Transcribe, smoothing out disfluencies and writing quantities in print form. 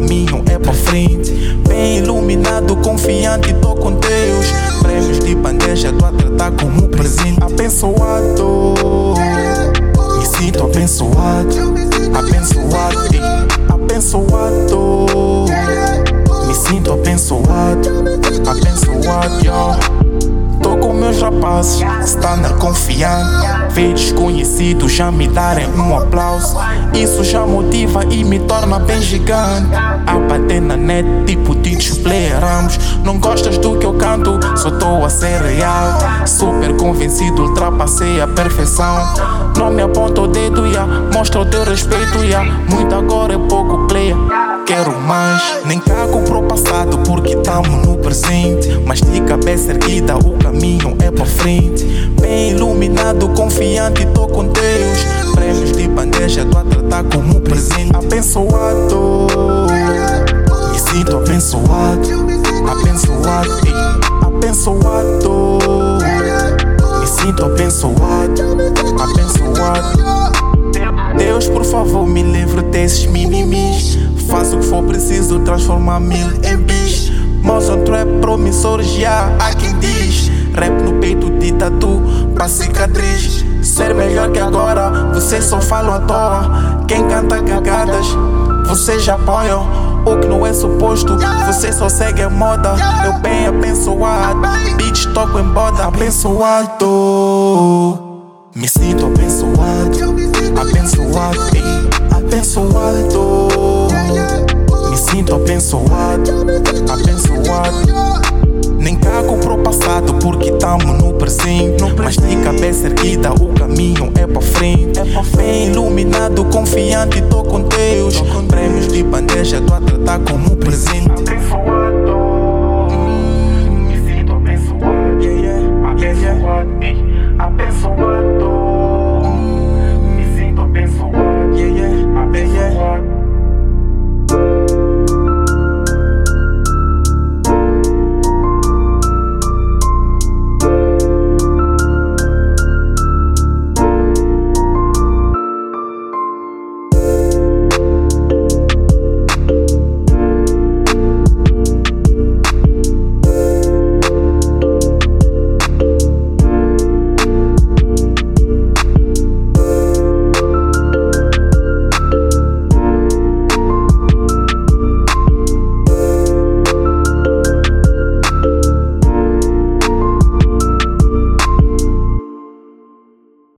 caminho é pra frente. Bem iluminado, confiante, tô com Deus. Prêmios de bandeja, tô a tratar como presente. Abençoado, me sinto abençoado. Abençoado, abençoado. Me sinto abençoado. Abençoado, yo. Tô com meus rapazes, está na confiança. Ver desconhecidos já me darem um aplauso. Isso já motiva e me torna bem gigante. A bater na net tipo Teach Player Ramos. Não gostas do que eu canto? Só tô a ser real. Super convencido, ultrapassei a perfeição. Não me aponta o dedo, ya. Mostra o teu respeito, ya. Muito agora é pouco, player. Quero mais, nem cago pro passado porque tamo no presente. Mas de cabeça erguida o caminho é pra frente. Bem iluminado, confiante, tô com Deus. Prêmios de bandeja, tô a tratar como presente. Abençoado, me sinto abençoado. Abençoado, abençoado. Me sinto abençoado. Abençoado. Deus, por favor, me livre desses mimimis. Faço o que for preciso, transformar mil em bis. Mãos on trap, promissores, já há quem diz. Rap no peito de tatu, pra cicatriz. Ser melhor que agora, vocês só falam à toa. Quem canta cagadas, vocês já apoiam. O que não é suposto, vocês só seguem a moda. Eu bem abençoado, beats toco em boda. Abençoado, me sinto abençoado. Abençoado, abençoado. Me sinto abençoado. Abençoado. Nem cago pro passado porque tamo no presente. Mas de cabeça erguida o caminho é pra frente. Bem iluminado, confiante, tô com Deus. Prêmios de bandeja, tô a tratar como presente.